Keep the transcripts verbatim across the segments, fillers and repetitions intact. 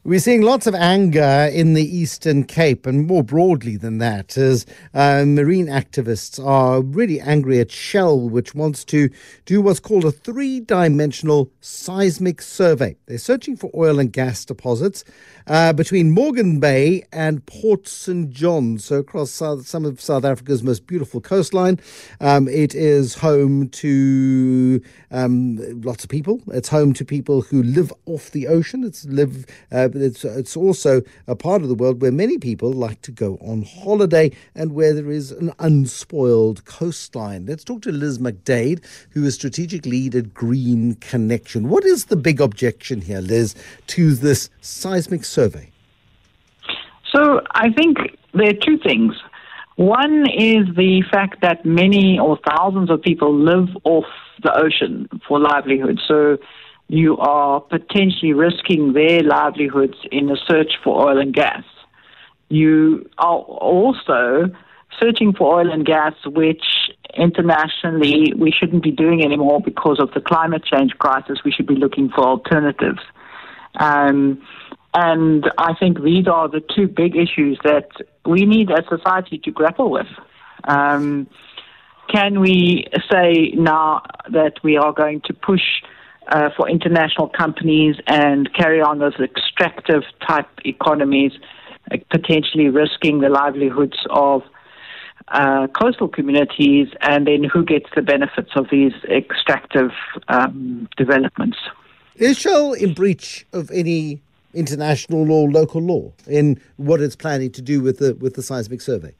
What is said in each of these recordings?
We're seeing lots of anger in the Eastern Cape, and more broadly than that, as uh, marine activists are really angry at Shell, which wants to do what's called a three-dimensional seismic survey. They're searching for oil and gas deposits uh, between Morgan Bay and Port Saint John, so across south, some of South Africa's most beautiful coastline. Um, it is home to um, lots of people. It's home to people who live off the ocean. It's live. Uh, but it's, it's also a part of the world where many people like to go on holiday and where there is an unspoiled coastline. Let's talk to Liz McDade, who is strategic lead at Green Connection. What is the big objection here, Liz, to this seismic survey? So I think there are two things. One is the fact that many or thousands of people live off the ocean for livelihood. So you are potentially risking their livelihoods in a search for oil and gas. You are also searching for oil and gas, which internationally we shouldn't be doing anymore because of the climate change crisis. We should be looking for alternatives. Um, and I think these are the two big issues that we need as society to grapple with. Um, can we say now that we are going to push Uh, for international companies and carry on those extractive type economies, uh, potentially risking the livelihoods of uh, coastal communities, and then who gets the benefits of these extractive um, developments? Is Shell in breach of any international or local law in what it's planning to do with the with the seismic survey?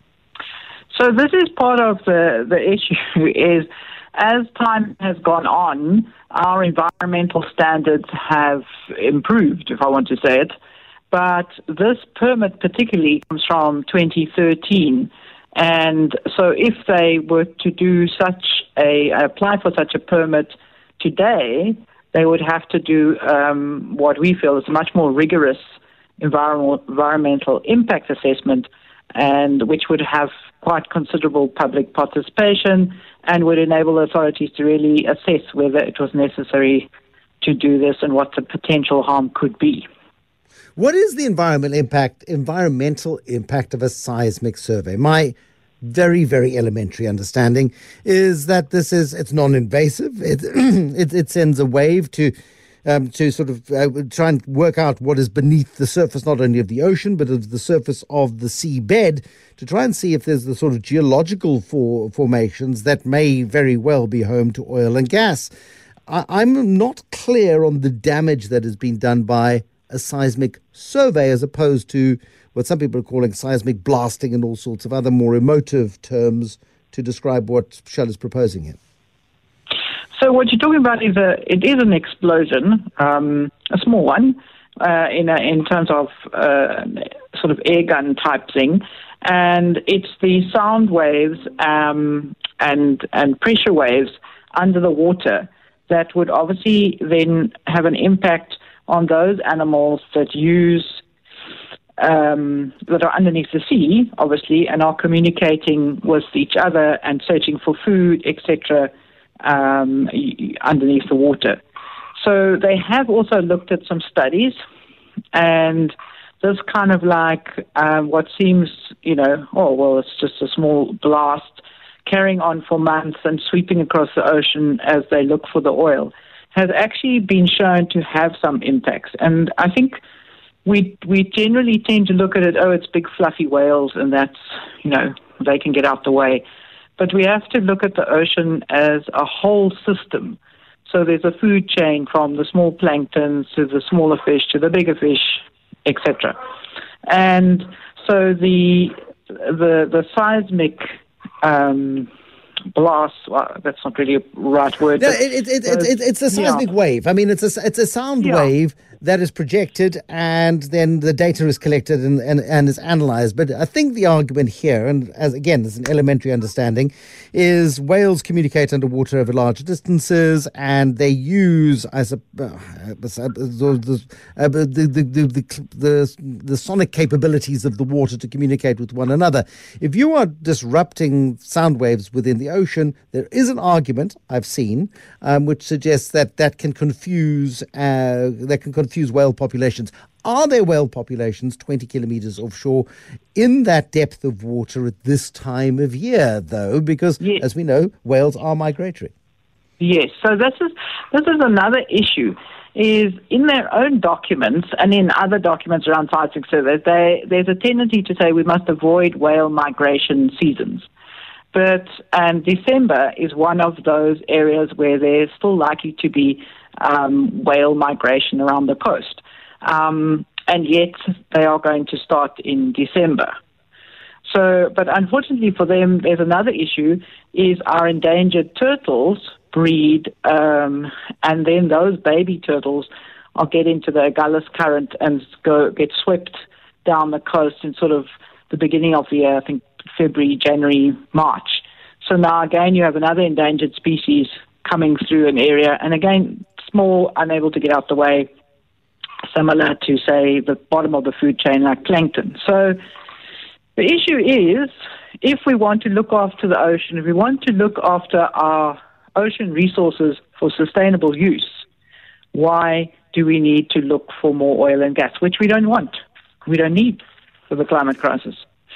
So this is part of the, the issue is, as time has gone on, our environmental standards have improved, if I want to say it. But this permit particularly comes from twenty thirteen. And so if they were to do such a, apply for such a permit today, they would have to do um, what we feel is a much more rigorous environmental, environmental impact assessment, and which would have quite considerable public participation and would enable authorities to really assess whether it was necessary to do this and what the potential harm could be. What is the environmental impact, environmental impact of a seismic survey? My very, very elementary understanding is that this is, it's non-invasive. It, it, it sends a wave to Um, to sort of uh, try and work out what is beneath the surface, not only of the ocean, but of the surface of the seabed, to try and see if there's the sort of geological for, formations that may very well be home to oil and gas. I, I'm not clear on the damage that has been done by a seismic survey as opposed to what some people are calling seismic blasting and all sorts of other more emotive terms to describe what Shell is proposing here. So what you're talking about is a it is an explosion, um, a small one, uh, in a, in terms of uh, sort of air gun type thing, and it's the sound waves um, and and pressure waves under the water that would obviously then have an impact on those animals that use um, that are underneath the sea, obviously, and are communicating with each other and searching for food, et cetera. Um, underneath the water. So they have also looked at some studies, and this kind of like um, what seems, you know, oh, well, it's just a small blast carrying on for months and sweeping across the ocean as they look for the oil, has actually been shown to have some impacts. And I think we we generally tend to look at it, oh, it's big fluffy whales, and that's, you know, they can get out the way. But we have to look at the ocean as a whole system. So there's a food chain from the small plankton to the smaller fish to the bigger fish, et cetera. And so the the the seismic um, blast, well, that's not really a right word. No, it, it, it, uh, it, it's a seismic yeah. wave. I mean, it's a, it's a sound yeah. wave that is projected, and then the data is collected and, and, and is analyzed. But I think the argument here, and as again, as an elementary understanding, is whales communicate underwater over large distances, and they use as a, uh, the, the, the, the, the, the sonic capabilities of the water to communicate with one another. If you are disrupting sound waves within the ocean, there is an argument I've seen um, which suggests that that can confuse uh, that can confuse whale populations. Are there whale populations twenty kilometres offshore in that depth of water at this time of year, though? Because, yes. as we know, whales are migratory. Yes, so this is this is another issue. Is in their own documents and in other documents around seismic surveys, they, there's a tendency to say we must avoid whale migration seasons. But and December is one of those areas where there's still likely to be um, whale migration around the coast. Um, and yet they are going to start in December. So, but unfortunately for them, there's another issue, is our endangered turtles breed, um, and then those baby turtles will get into the Agulhas Current and go get swept down the coast in sort of the beginning of the year, I think February, January, March. So now again you have another endangered species coming through an area, and again small, unable to get out the way, similar to, say, the bottom of the food chain like plankton. So the issue is, if we want to look after the ocean, if we want to look after our ocean resources for sustainable use, why do we need to look for more oil and gas, which we don't want, we don't need for the climate crisis?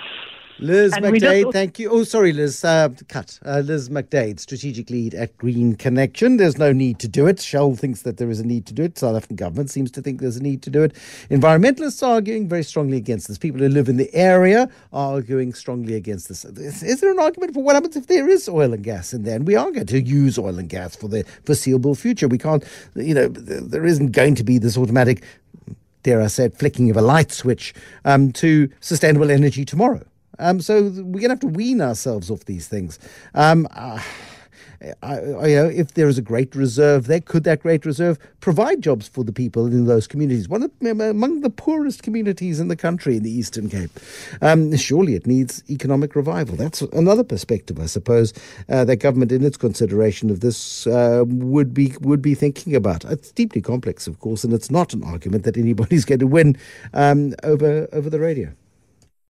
Liz And McDade, just- thank you. Oh, sorry, Liz, uh, cut. Uh, Liz McDade, strategic lead at Green Connection. There's no need to do it. Shell thinks that there is a need to do it. South African government seems to think there's a need to do it. Environmentalists are arguing very strongly against this. People who live in the area are arguing strongly against this. Is, is there an argument for what happens if there is oil and gas in there? And we are going to use oil and gas for the foreseeable future. We can't, you know, there isn't going to be this automatic, dare I say it, flicking of a light switch um, to sustainable energy tomorrow. Um, so we're going to have to wean ourselves off these things. Um, uh, I, I, you know, if there is a great reserve there, could that great reserve provide jobs for the people in those communities? One of, among the poorest communities in the country, in the Eastern Cape. Um, surely it needs economic revival. That's another perspective, I suppose, uh, that government, in its consideration of this, uh, would be would be thinking about. It's deeply complex, of course, and it's not an argument that anybody's going to win um, over over the radio.